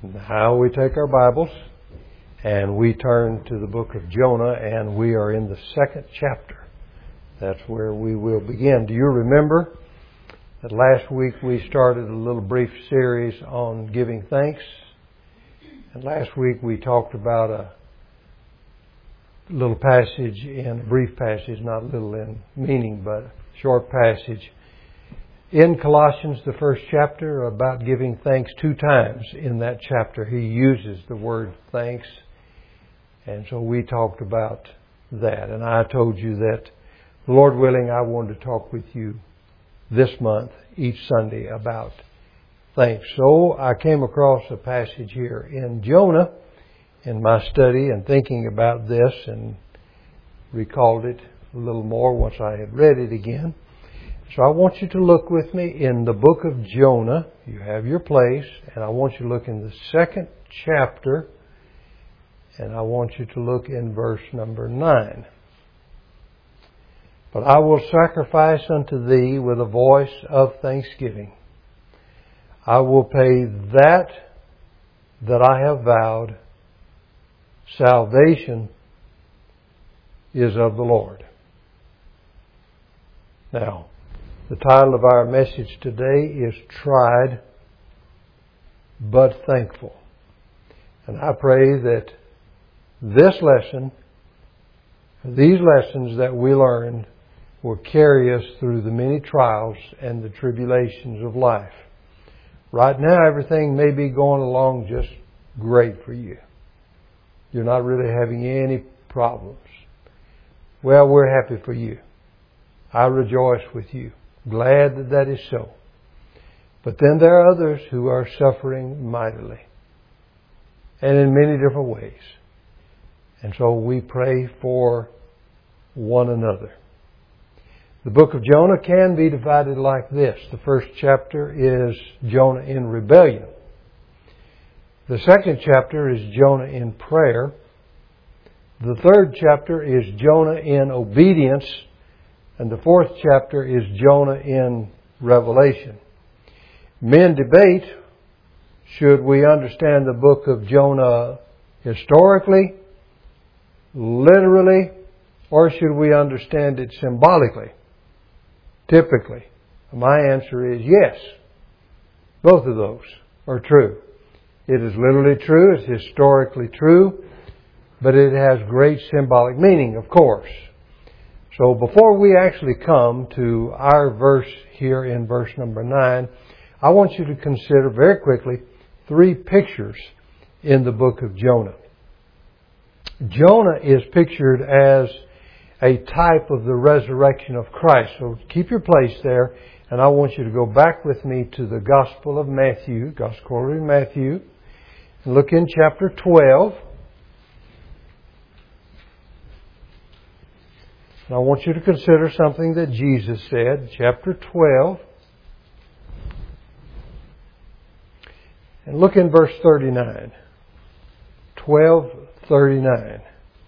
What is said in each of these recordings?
Now we take our Bibles and we turn to the book of Jonah, and we are in the second chapter. That's where we will begin. Do you remember that last week we started a little brief series on giving thanks? And last week we talked about a little passage, a brief passage, not little in meaning, but a short passage in Colossians, the first chapter, about giving thanks 2 times in that chapter. He uses the word thanks. And so we talked about that. And I told you that, Lord willing, I wanted to talk with you this month, each Sunday, about thanks. So I came across a passage here in Jonah in my study and thinking about this, and recalled it a little more once I had read it again. So I want you to look with me in the book of Jonah. You have your place, and I want you to look in the second chapter, and I want you to look in verse number 9. But I will sacrifice unto thee with a voice of thanksgiving. I will pay that I have vowed. Salvation is of the Lord. Now, the title of our message today is Tried but Thankful. And I pray that this lesson, these lessons that we learned, will carry us through the many trials and the tribulations of life. Right now, everything may be going along just great for you. You're not really having any problems. Well, we're happy for you. I rejoice with you. Glad that that is so. But then there are others who are suffering mightily, and in many different ways. And so we pray for one another. The book of Jonah can be divided like this. The first chapter is Jonah in rebellion. The second chapter is Jonah in prayer. The third chapter is Jonah in obedience. And the fourth chapter is Jonah in revelation. Men debate, should we understand the book of Jonah historically, literally, or should we understand it symbolically, typically? My answer is yes. Both of those are true. It is literally true, it's historically true, but it has great symbolic meaning, of course. So before we actually come to our verse here in verse number 9, I want you to consider very quickly 3 pictures in the book of Jonah. Jonah is pictured as a type of the resurrection of Christ. So keep your place there, and I want you to go back with me to the Gospel of Matthew, Gospel of Matthew, and look in chapter 12. And I want you to consider something that Jesus said, chapter 12. And look in verse 39. 12:39.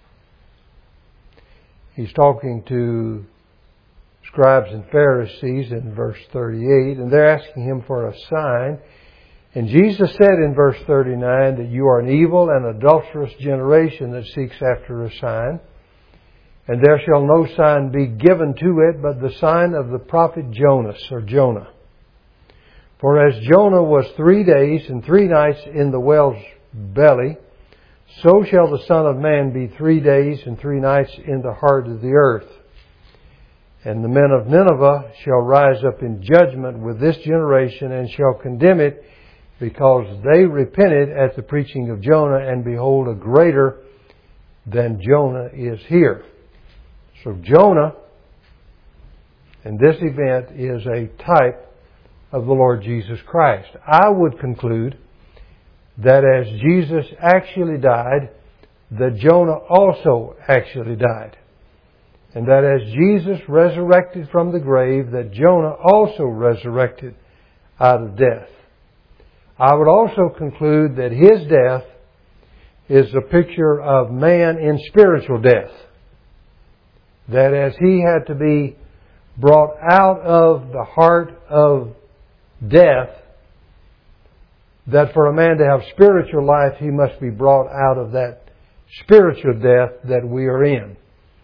He's talking to scribes and Pharisees in verse 38, and they're asking him for a sign. And Jesus said in verse 39 that you are an evil and adulterous generation that seeks after a sign. And there shall no sign be given to it but the sign of the prophet Jonas, or Jonah. For as Jonah was 3 days and 3 nights in the whale's belly, so shall the Son of Man be 3 days and 3 nights in the heart of the earth. And the men of Nineveh shall rise up in judgment with this generation and shall condemn it, because they repented at the preaching of Jonah, and behold, a greater than Jonah is here. So Jonah, in this event, is a type of the Lord Jesus Christ. I would conclude that as Jesus actually died, that Jonah also actually died. And that as Jesus resurrected from the grave, that Jonah also resurrected out of death. I would also conclude that his death is a picture of man in spiritual death. That as he had to be brought out of the heart of death that for a man to have spiritual life, he must be brought out of that spiritual death that we are in.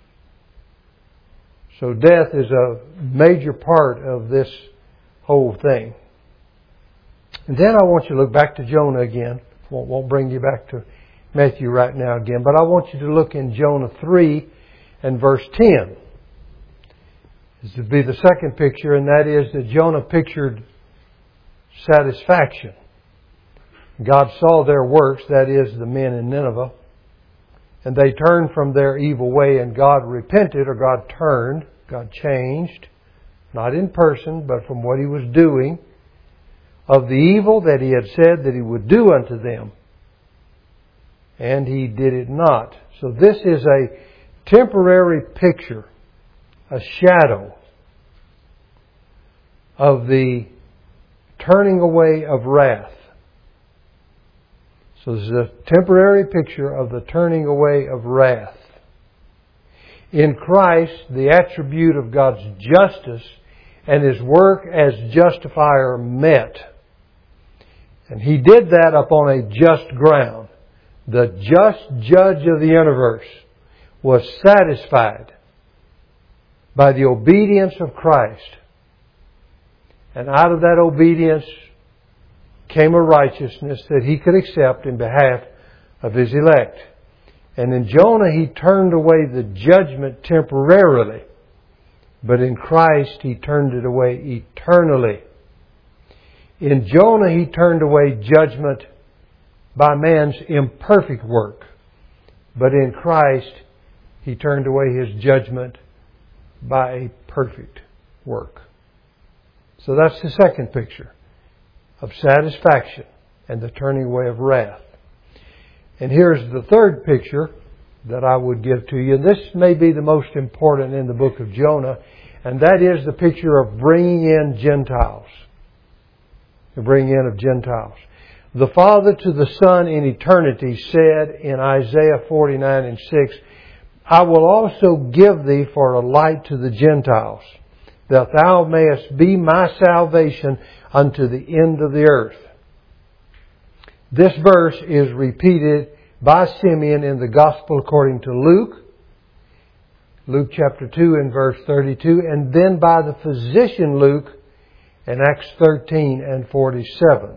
So death is a major part of this whole thing. And then I want you to look back to Jonah again. Won't bring you back to Matthew right now again, but I want you to look in Jonah 3 and verse 10. This would be the second picture, and that is that Jonah pictured satisfaction. God saw their works, that is, the men in Nineveh, and they turned from their evil way, and God repented, or God turned, God changed, not in person, but from what He was doing, of the evil that He had said that He would do unto them. And He did it not. So this is a temporary picture, a shadow of the turning away of wrath. So this is a temporary picture of the turning away of wrath. In Christ, the attribute of God's justice and His work as justifier met. And He did that upon a just ground. The just judge of the universe was satisfied by the obedience of Christ. And out of that obedience came a righteousness that He could accept in behalf of His elect. And in Jonah, He turned away the judgment temporarily. But in Christ, He turned it away eternally. In Jonah, He turned away judgment by man's imperfect work. But in Christ, He turned away His judgment by a perfect work. So that's the second picture of satisfaction and the turning away of wrath. And here's the third picture that I would give to you. This may be the most important in the book of Jonah, and that is the picture of bringing in Gentiles. The bringing in of Gentiles. The Father to the Son in eternity said in Isaiah 49 and 6, I will also give thee for a light to the Gentiles, that thou mayest be my salvation unto the end of the earth. This verse is repeated by Simeon in the Gospel according to Luke, Luke chapter 2 and verse 32, and then by the physician Luke in Acts 13 and 47.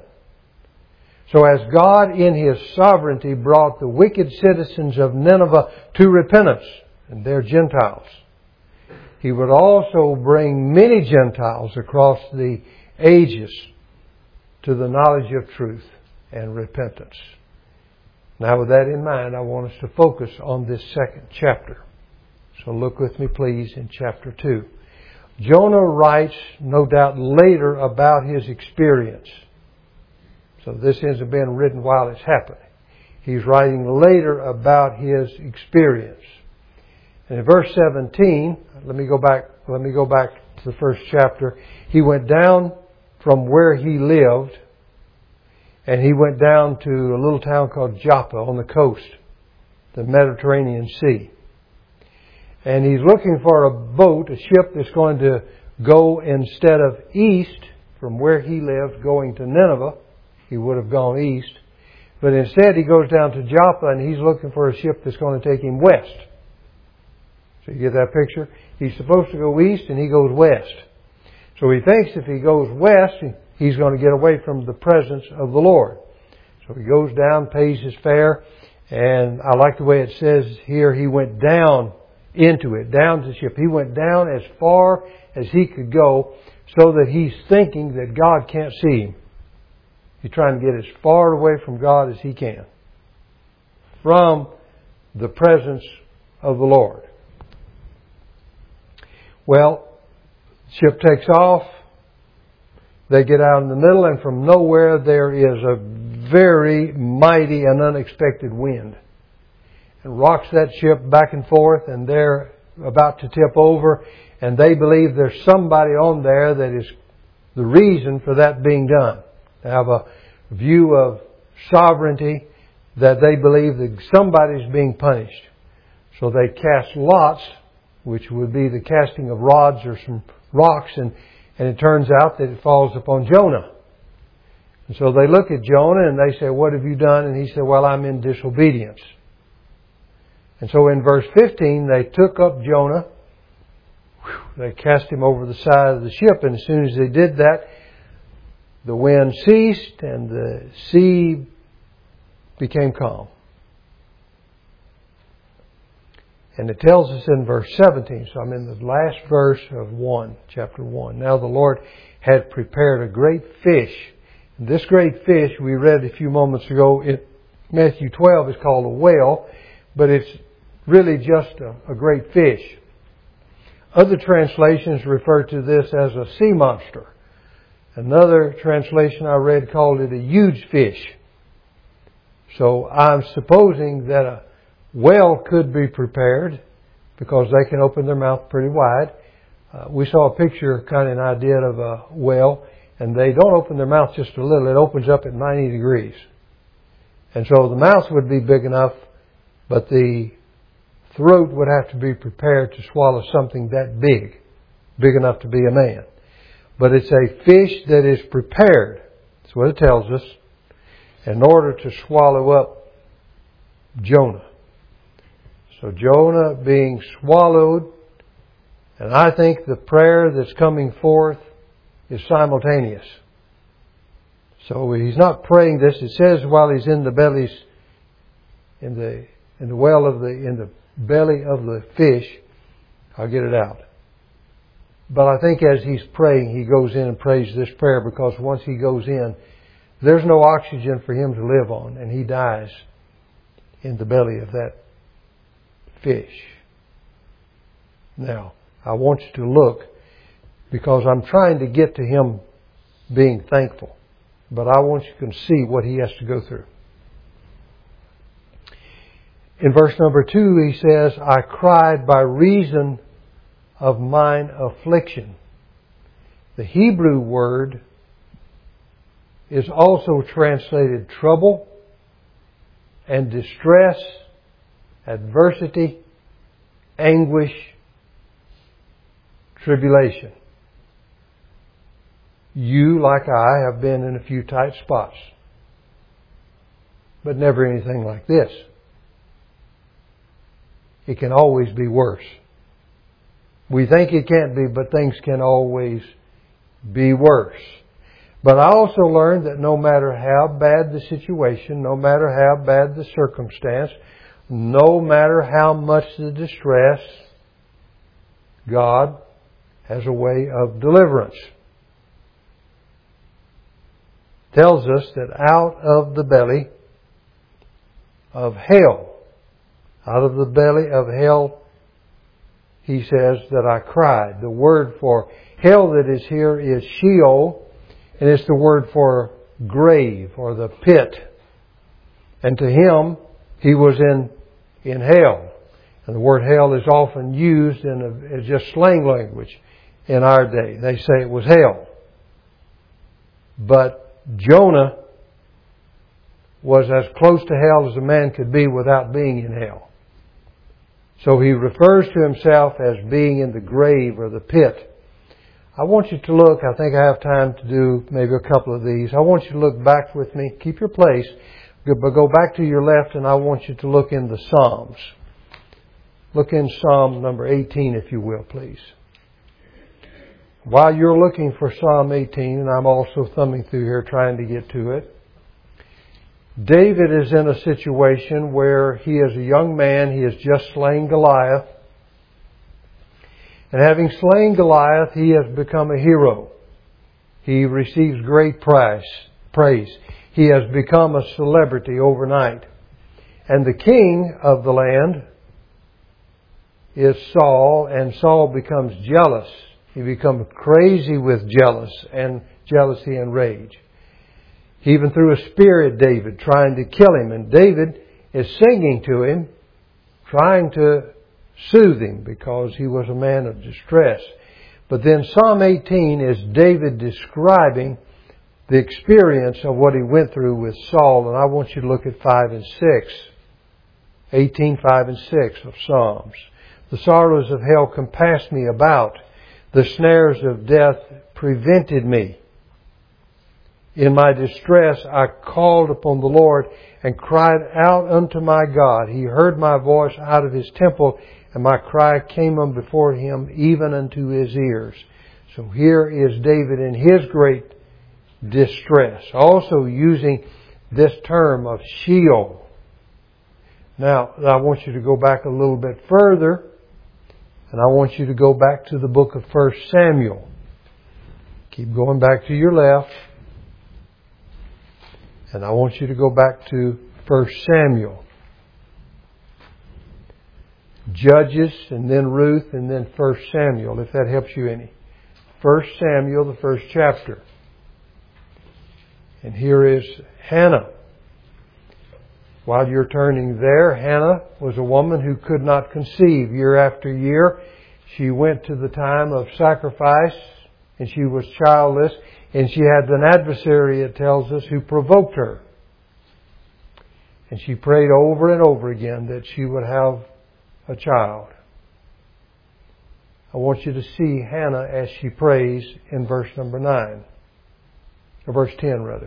So as God in His sovereignty brought the wicked citizens of Nineveh to repentance, and they're Gentiles, He would also bring many Gentiles across the ages to the knowledge of truth and repentance. Now with that in mind, I want us to focus on this second chapter. So look with me please in chapter 2. Jonah writes, no doubt later, about his experience. So this isn't being written while it's happening. He's writing later about his experience. And in verse 17, let me go back to the first chapter. He went down from where he lived, and he went down to a little town called Joppa on the coast, the Mediterranean Sea. And he's looking for a boat, a ship that's going to go instead of east from where he lived, going to Nineveh. He would have gone east. But instead he goes down to Joppa and he's looking for a ship that's going to take him west. So you get that picture? He's supposed to go east and he goes west. So he thinks if he goes west, he's going to get away from the presence of the Lord. So he goes down, pays his fare, and I like the way it says here, he went down into it, down to the ship. He went down as far as he could go so that he's thinking that God can't see him. He's trying to get as far away from God as he can, from the presence of the Lord. Well, ship takes off. They get out in the middle, and from nowhere there is a very mighty and unexpected wind. It rocks that ship back and forth, and they're about to tip over, and they believe there's somebody on there that is the reason for that being done. They have a view of sovereignty that they believe that somebody's being punished. So they cast lots, which would be the casting of rods or some rocks, and it turns out that it falls upon Jonah. And so they look at Jonah and they say, what have you done? And he said, well, I'm in disobedience. And so in verse 15, they took up Jonah. They cast him over the side of the ship. And as soon as they did that, the wind ceased and the sea became calm. And it tells us in verse 17, so I'm in the last verse of chapter 1. Now the Lord had prepared a great fish. And this great fish, we read a few moments ago in Matthew 12, is called a whale, but it's really just a great fish. Other translations refer to this as a sea monster. Another translation I read called it a huge fish. So I'm supposing that a whale could be prepared because they can open their mouth pretty wide. We saw a picture, kind of an idea of a whale, and they don't open their mouth just a little. It opens up at 90 degrees. And so the mouth would be big enough, but the throat would have to be prepared to swallow something that big enough to be a man. But it's a fish that is prepared, that's what it tells us, in order to swallow up Jonah. So Jonah being swallowed, and I think the prayer that's coming forth is simultaneous. So he's not praying this. It says while he's in the belly of the fish, I'll get it out. But I think as he's praying, he goes in and prays this prayer, because once he goes in, there's no oxygen for him to live on, and he dies in the belly of that fish. Now, I want you to look, because I'm trying to get to him being thankful, but I want you to see what he has to go through. In verse number 2, he says, I cried by reason of mine affliction. The Hebrew word is also translated trouble and distress, adversity, anguish, tribulation. You, like I, have been in a few tight spots, but never anything like this. It can always be worse. We think it can't be, but things can always be worse. But I also learned that no matter how bad the situation, no matter how bad the circumstance, no matter how much the distress, God has a way of deliverance. Tells us that out of the belly of hell, he says that I cried. The word for hell that is here is Sheol, and it's the word for grave or the pit. And to him, he was in hell. And the word hell is often used as just slang language in our day. They say it was hell. But Jonah was as close to hell as a man could be without being in hell. So he refers to himself as being in the grave or the pit. I want you to look, I think I have time to do maybe a couple of these. I want you to look back with me. Keep your place, but go back to your left, and I want you to look in the Psalms. Look in Psalm number 18, if you will, please. While you're looking for Psalm 18, and I'm also thumbing through here trying to get to it, David is in a situation where he is a young man. He has just slain Goliath. And having slain Goliath, he has become a hero. He receives great praise. He has become a celebrity overnight. And the king of the land is Saul, and Saul becomes jealous. He becomes crazy with jealousy and rage. He even threw a spear at David, trying to kill him. And David is singing to him, trying to soothe him, because he was a man of distress. But then Psalm 18 is David describing the experience of what he went through with Saul. And I want you to look at 5 and 6. 18, 5 and 6 of Psalms. The sorrows of hell compassed me about. The snares of death prevented me. In my distress I called upon the Lord and cried out unto my God. He heard my voice out of His temple, and my cry came up before Him, even unto His ears. So here is David in his great distress, also using this term of Sheol. Now, I want you to go back a little bit further, and I want you to go back to the book of 1 Samuel. Keep going back to your left. And I want you to go back to 1 Samuel. Judges, and then Ruth, and then 1 Samuel, if that helps you any. 1 Samuel, the first chapter. And here is Hannah. While you're turning there, Hannah was a woman who could not conceive year after year. She went to the time of sacrifice, and she was childless, and she had an adversary, it tells us, who provoked her. And she prayed over and over again that she would have a child. I want you to see Hannah as she prays in verse number 9. Or verse 10, rather.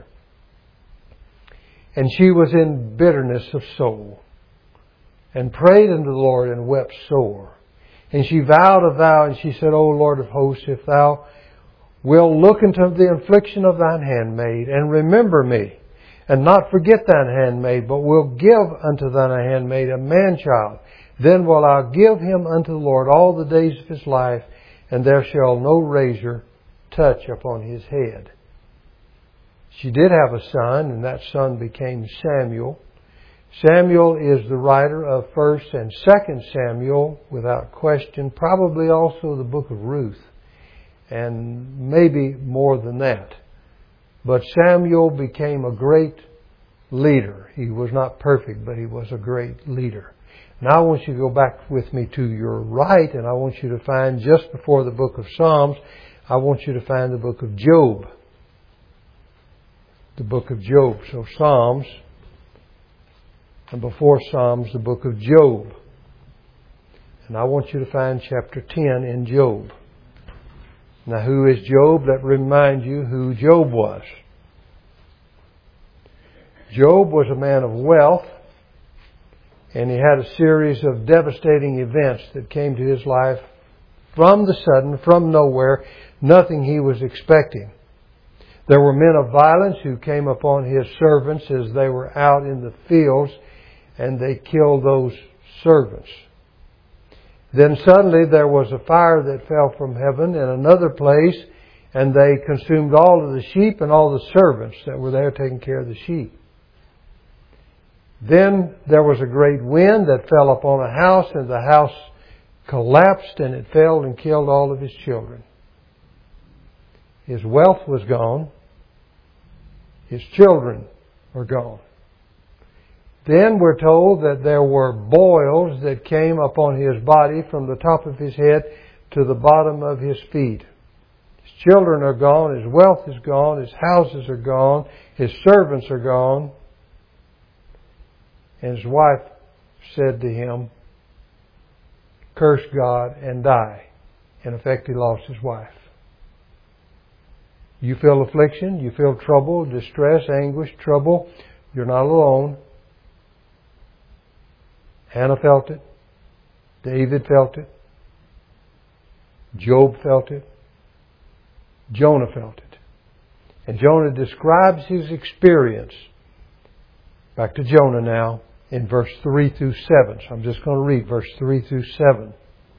And she was in bitterness of soul, and prayed unto the Lord, and wept sore. And she vowed a vow, and she said, O Lord of hosts, if Thou wilt look into the affliction of Thine handmaid, and remember me, and not forget Thine handmaid, but will give unto Thine handmaid a man-child, then will I give him unto the Lord all the days of his life, and there shall no razor touch upon his head. She did have a son, and that son became Samuel. Samuel is the writer of 1st and 2nd Samuel, without question, probably also the book of Ruth, and maybe more than that. But Samuel became a great leader. He was not perfect, but he was a great leader. Now I want you to go back with me to your right, and I want you to find, just before the book of Psalms, I want you to find the book of Job. The book of Job. So Psalms, and before Psalms, the book of Job. And I want you to find chapter 10 in Job. Now, who is Job? Let me remind you who Job was. Job was a man of wealth, and he had a series of devastating events that came to his life from the sudden, from nowhere, nothing he was expecting. There were men of violence who came upon his servants as they were out in the fields, and they killed those servants. Then suddenly there was a fire that fell from heaven in another place, and they consumed all of the sheep and all the servants that were there taking care of the sheep. Then there was a great wind that fell upon a house, and the house collapsed, and it fell and killed all of his children. His wealth was gone. His children were gone. Then we're told that there were boils that came upon his body from the top of his head to the bottom of his feet. His children are gone. His wealth is gone. His houses are gone. His servants are gone. And his wife said to him, curse God and die. In effect, he lost his wife. You feel affliction, you feel trouble, distress, anguish, trouble. You're not alone. Hannah felt it. David felt it. Job felt it. Jonah felt it. And Jonah describes his experience. Back to Jonah now in verse 3 through 7. So I'm just going to read verse 3 through 7.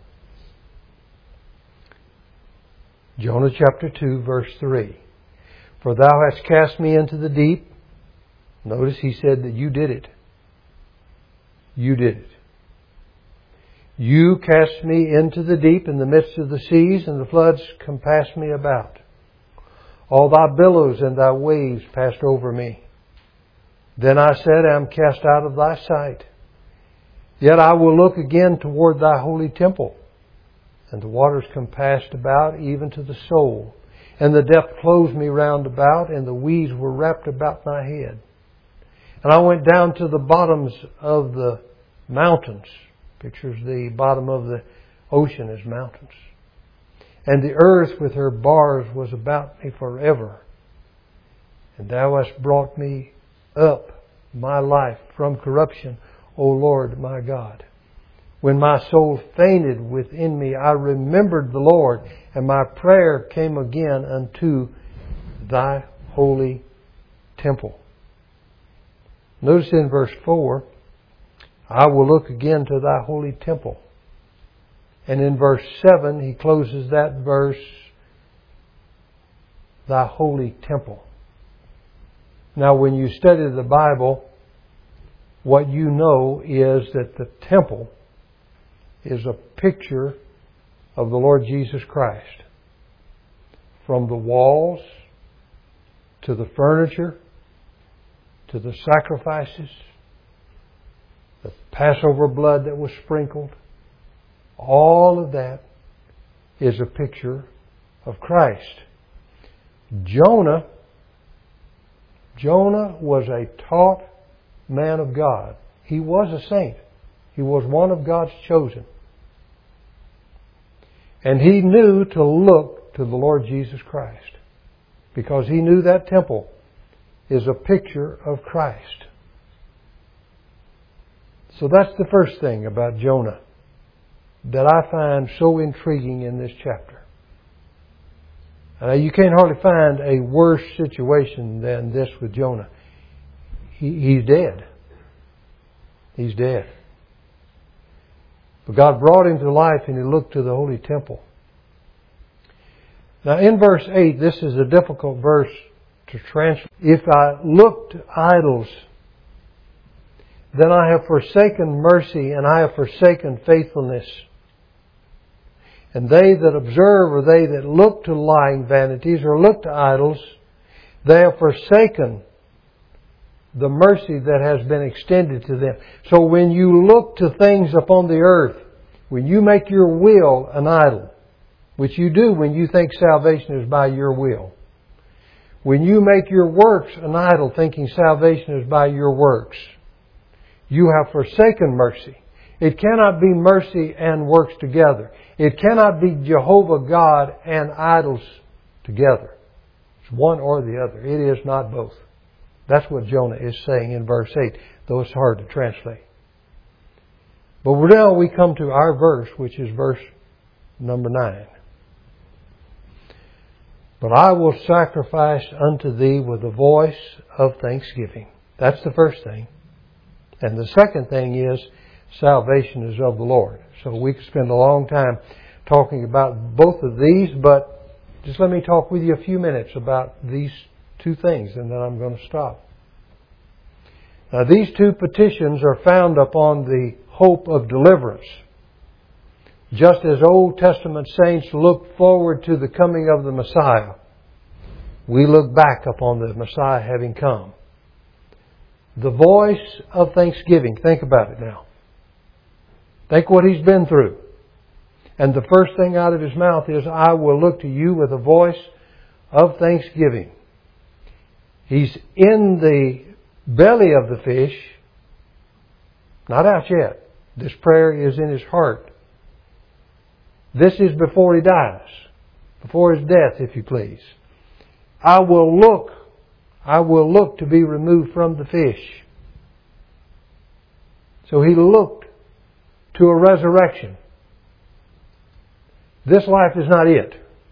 Jonah chapter 2, verse 3. For thou hast cast me into the deep. Notice he said that you did it. You did it. You cast me into the deep in the midst of the seas, and the floods compassed me about. All thy billows and thy waves passed over me. Then I said, I am cast out of thy sight. Yet I will look again toward thy holy temple. And the waters compassed about even to the soul. And the depth closed me round about, and the weeds were wrapped about my head. And I went down to the bottoms of the mountains. Pictures the bottom of the ocean as mountains. And the earth with her bars was about me forever. And Thou hast brought me up my life from corruption, O Lord my God. When my soul fainted within me, I remembered the Lord, and my prayer came again unto Thy holy temple. Notice in verse 4, I will look again to Thy holy temple. And in verse 7, he closes that verse, Thy holy temple. Now, when you study the Bible, what you know is that the temple is a picture of the Lord Jesus Christ. From the walls, to the furniture, to the sacrifices, the Passover blood that was sprinkled, all of that is a picture of Christ. Jonah was a taught man of God. He was a saint. He was one of God's chosen. And he knew to look to the Lord Jesus Christ, because he knew that temple is a picture of Christ. So that's the first thing about Jonah that I find so intriguing in this chapter. You can't hardly find a worse situation than this with Jonah. He's dead. He's dead. But God brought him to life, and he looked to the holy temple. Now in verse 8, this is a difficult verse to translate. If I look to idols, then I have forsaken mercy, and I have forsaken faithfulness. And they that observe, or they that look to lying vanities, or look to idols, they have forsaken the mercy that has been extended to them. So when you look to things upon the earth, when you make your will an idol, which you do when you think salvation is by your will, when you make your works an idol, thinking salvation is by your works, you have forsaken mercy. It cannot be mercy and works together. It cannot be Jehovah God and idols together. It's one or the other. It is not both. That's what Jonah is saying in verse 8, though it's hard to translate. But now we come to our verse, which is verse number 9. But I will sacrifice unto Thee with a voice of thanksgiving. That's the first thing. And the second thing is, salvation is of the Lord. So we could spend a long time talking about both of these, but just let me talk with you a few minutes about these two things, and then I'm going to stop. Now, these two petitions are found upon the hope of deliverance. Just as Old Testament saints look forward to the coming of the Messiah, we look back upon the Messiah having come. The voice of thanksgiving. Think about it now. Think what He's been through. And the first thing out of His mouth is, I will look to you with a voice of thanksgiving. He's in the belly of the fish. Not out yet. This prayer is in his heart. This is before he dies. Before his death, if you please. I will look to be removed from the fish. So he looked to a resurrection. This life is not it.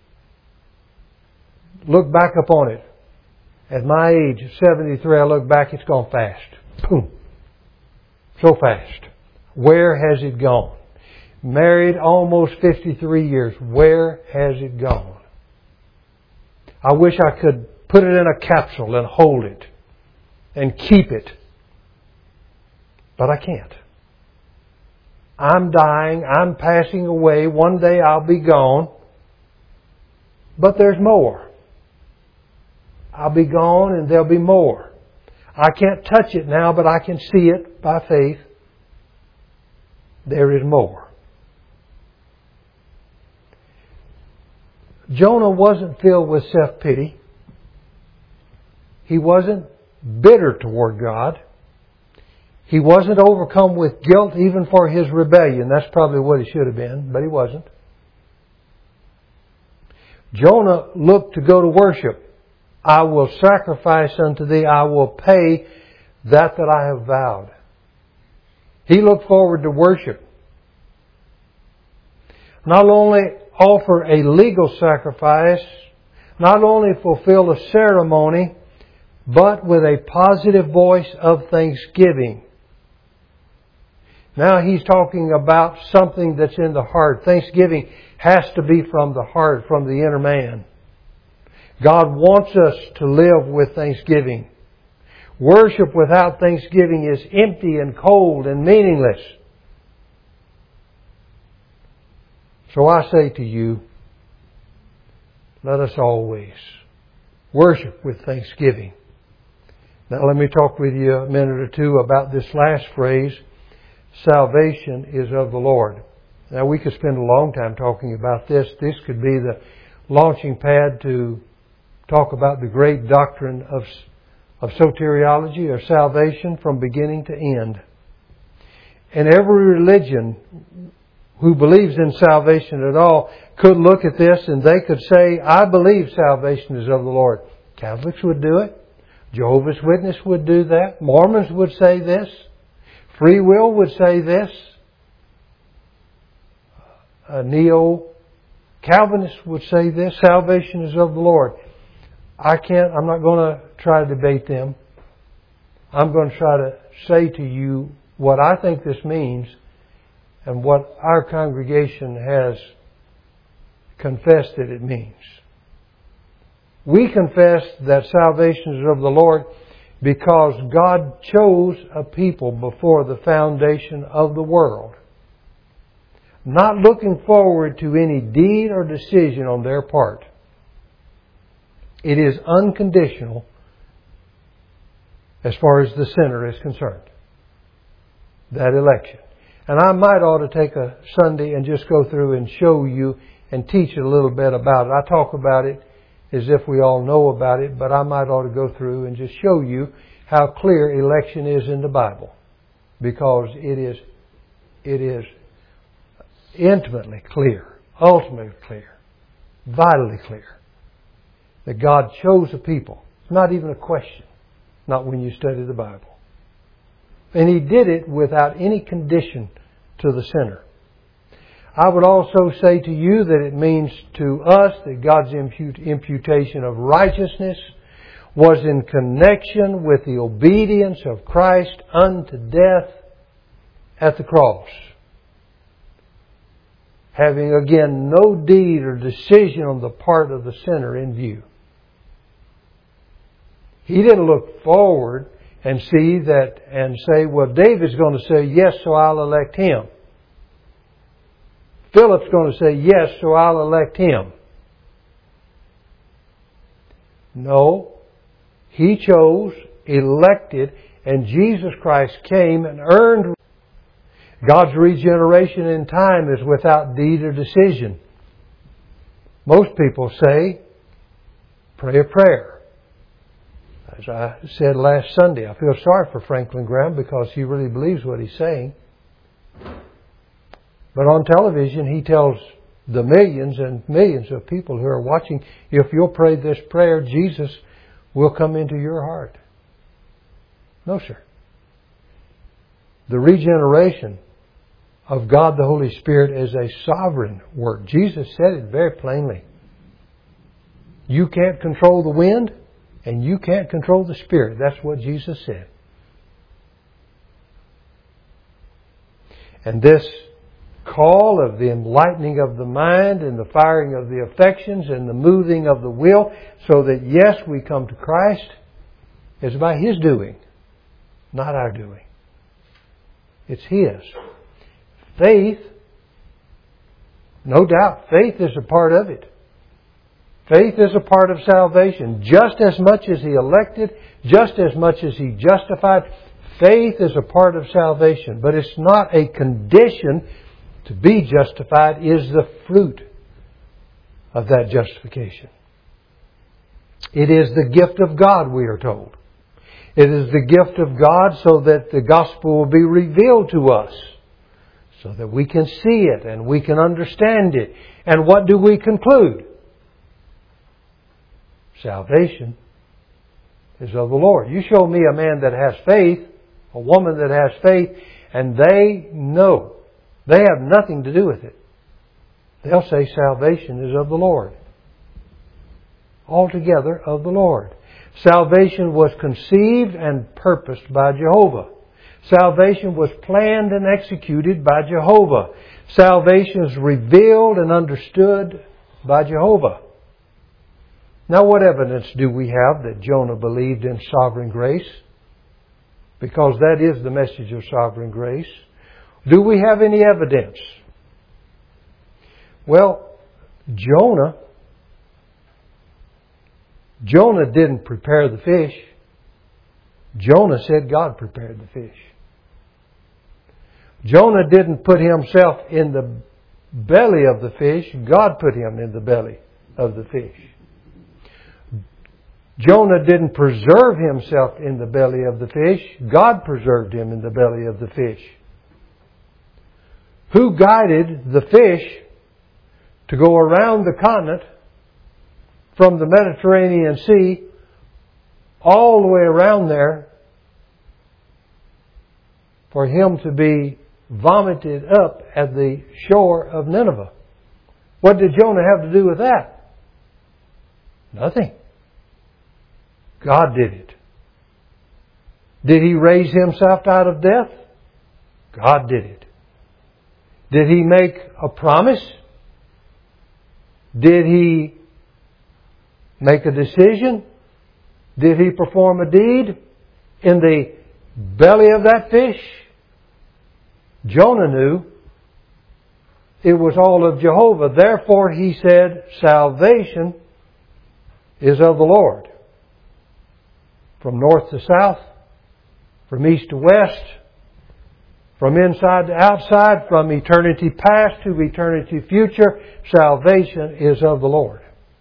Look back upon it. At my age, 73, I look back, it's gone fast. Boom. So fast. Where has it gone? Married almost 53 years. Where has it gone? I wish I could put it in a capsule and hold it and keep it. But I can't. I'm dying. I'm passing away. One day I'll be gone. But there's more. I'll be gone and there'll be more. I can't touch it now, but I can see it by faith. There is more. Jonah wasn't filled with self-pity. He wasn't bitter toward God. He wasn't overcome with guilt even for his rebellion. That's probably what he should have been, but he wasn't. Jonah looked to go to worship. I will sacrifice unto thee. I will pay that I have vowed. He looked forward to worship. Not only offer a legal sacrifice, not only fulfill a ceremony, but with a positive voice of thanksgiving. Now he's talking about something that's in the heart. Thanksgiving has to be from the heart, from the inner man. God wants us to live with thanksgiving. Worship without thanksgiving is empty and cold and meaningless. So I say to you, let us always worship with thanksgiving. Now let me talk with you a minute or two about this last phrase, salvation is of the Lord. Now we could spend a long time talking about this. This could be the launching pad to talk about the great doctrine of soteriology or salvation from beginning to end. And every religion who believes in salvation at all could look at this and they could say, I believe salvation is of the Lord. Catholics would do it. Jehovah's Witnesses would do that. Mormons would say this. Free will would say this. Neo-Calvinists would say this. Salvation is of the Lord. I'm not going to try to debate them. I'm going to try to say to you what I think this means and what our congregation has confessed that it means. We confess that salvation is of the Lord because God chose a people before the foundation of the world, not looking forward to any deed or decision on their part. It is unconditional as far as the sinner is concerned. That election. And I might ought to take a Sunday and just go through and show you and teach a little bit about it. I talk about it as if we all know about it, but I might ought to go through and just show you how clear election is in the Bible. Because it is intimately clear, ultimately clear, vitally clear that God chose a people. It's not even a question, not when you study the Bible. And He did it without any condition to the sinner. I would also say to you that it means to us that God's imputation of righteousness was in connection with the obedience of Christ unto death at the cross. Having again no deed or decision on the part of the sinner in view. He didn't look forward and see that and say, well, David's going to say yes, so I'll elect him. Philip's going to say yes, so I'll elect him. No. He chose, elected, and Jesus Christ came and earned. God's regeneration in time is without deed or decision. Most people say, pray a prayer. As I said last Sunday, I feel sorry for Franklin Graham because he really believes what he's saying. But on television, he tells the millions and millions of people who are watching, if you'll pray this prayer, Jesus will come into your heart. No, sir. The regeneration of God the Holy Spirit is a sovereign work. Jesus said it very plainly. You can't control the wind, and you can't control the Spirit. That's what Jesus said. And this call of the enlightening of the mind and the firing of the affections and the moving of the will so that, yes, we come to Christ is by His doing, not our doing. It's His. Faith, no doubt, faith is a part of it. Faith is a part of salvation. Just as much as He elected, just as much as He justified, faith is a part of salvation. But it's not a condition to be justified, is the fruit of that justification. It is the gift of God, we are told. It is the gift of God so that the gospel will be revealed to us, so that we can see it and we can understand it. And what do we conclude? Salvation is of the Lord. You show me a man that has faith, a woman that has faith, and they know. They have nothing to do with it. They'll say salvation is of the Lord. Altogether of the Lord. Salvation was conceived and purposed by Jehovah. Salvation was planned and executed by Jehovah. Salvation is revealed and understood by Jehovah. Now, what evidence do we have that Jonah believed in sovereign grace? Because that is the message of sovereign grace. Do we have any evidence? Well, Jonah didn't prepare the fish. Jonah said God prepared the fish. Jonah didn't put himself in the belly of the fish. God put him in the belly of the fish. Jonah didn't preserve himself in the belly of the fish. God preserved him in the belly of the fish. Who guided the fish to go around the continent from the Mediterranean Sea all the way around there for him to be vomited up at the shore of Nineveh? What did Jonah have to do with that? Nothing. God did it. Did he raise himself out of death? God did it. Did he make a promise? Did he make a decision? Did he perform a deed in the belly of that fish? Jonah knew it was all of Jehovah. Therefore, he said, salvation is of the Lord. From north to south, from east to west, from inside to outside, from eternity past to eternity future, salvation is of the Lord.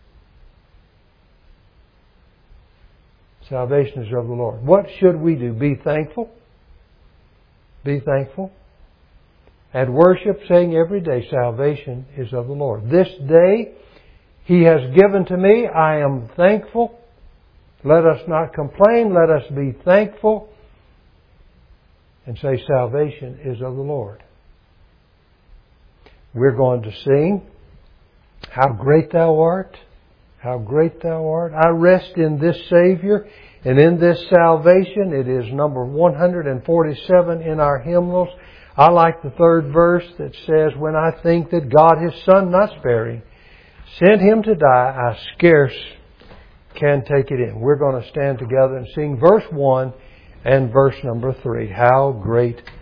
Salvation is of the Lord. What should we do? Be thankful. Be thankful. And worship, saying every day, salvation is of the Lord. This day He has given to me. I am thankful. Let us not complain. Let us be thankful. And say salvation is of the Lord. We're going to sing, How Great Thou Art. How great Thou art. I rest in this Savior and in this salvation. It is number 147 in our hymnals. I like the third verse that says, when I think that God His Son not sparing sent Him to die, I scarce can take it in. We're going to stand together and sing verse 1 and verse number 3. How great